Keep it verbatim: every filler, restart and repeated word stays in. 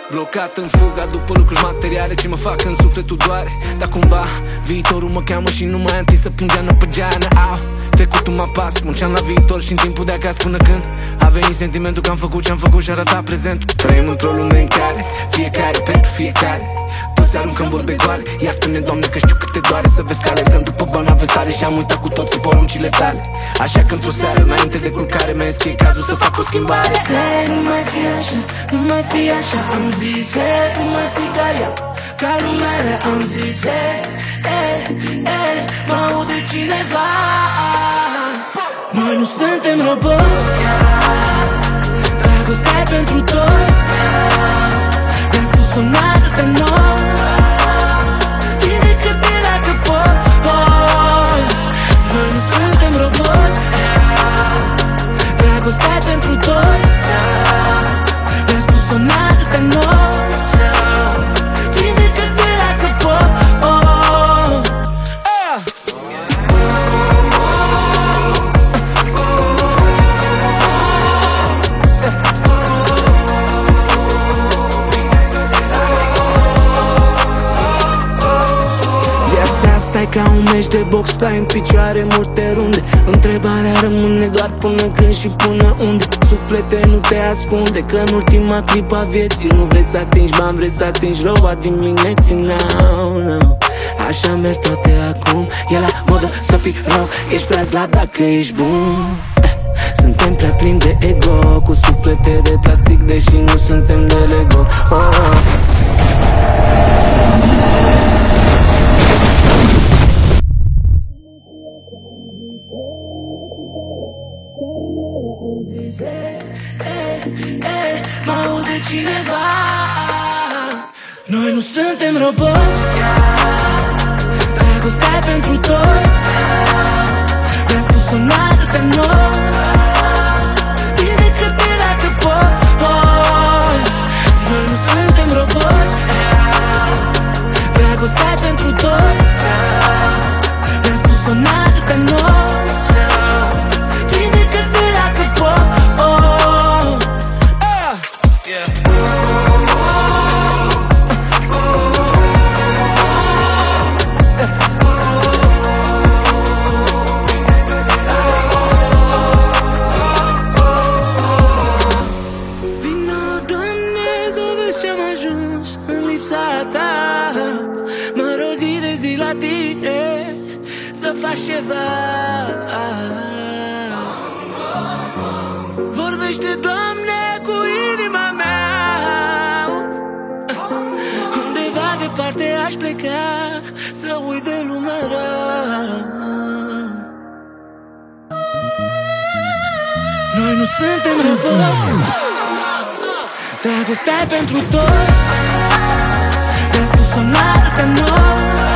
Blocat în fuga după lucruri materiale ce mă fac în sufletul doare. Dar cumva viitorul mă cheamă și nu mai am timp să pun geană pe geană. Au, trecutul mă pas, munceam la viitor și în timpul de acasă până când a venit sentimentul că am făcut ce-am făcut și arăta prezentul. Trăim într-o lume în care fiecare pentru fiecare toți aruncă în vorbe goale. Iartă-ne, Doamne, că știu cât te doare să vezi că alergăm după bani avesare și am uitat cu toții poruncile tale. Așa că într-o seară înainte de culcare mi-a zis că e cazul să fac o schimbare. Hey, nu mai fi așa, nu mai fi așa, am zis, hey, nu mai fi ca eu, ca lumea, am zis, hey, hey, hey, mă aude cineva. Noi nu suntem roboți, dragostea pentru toți, mi-am spus-o n-atât de nopți, ridică-te dacă poți. Noi nu suntem roboți, dragostea pentru toți, mi-am spus-o n-atât de nopți, ridică-te dacă poți. Stai ca un meci de box, stai în picioare multe runde. Întrebarea rămâne doar până când și până unde. Suflete, nu te ascunde, că în ultima clipă a vieții nu vrei să atingi bani, vrei să atingi roba dimineții. No, no. Așa merg toate acum, e la modă să fii rău, ești prea slab dacă ești bun. Suntem prea plini de ego, cu suflete de plastic, deși nu suntem de Lego. Oh. Mă aude cineva. Noi nu suntem roboți, dragostea pentru toți, mi-am spus-o n-atât de nopți, ridică-te dacă poți. Noi nu suntem roboți, dragostea pentru toți, mi-am spus-o n-atât de nopți, ridică-te dacă poți. Ceva. Vorbește, Doamne, cu inima mea. Undeva departe aș pleca, să uit de lumea rea. Noi nu suntem roboți, dragostea pentru toți, mi-am spus-o n-atât de nopți,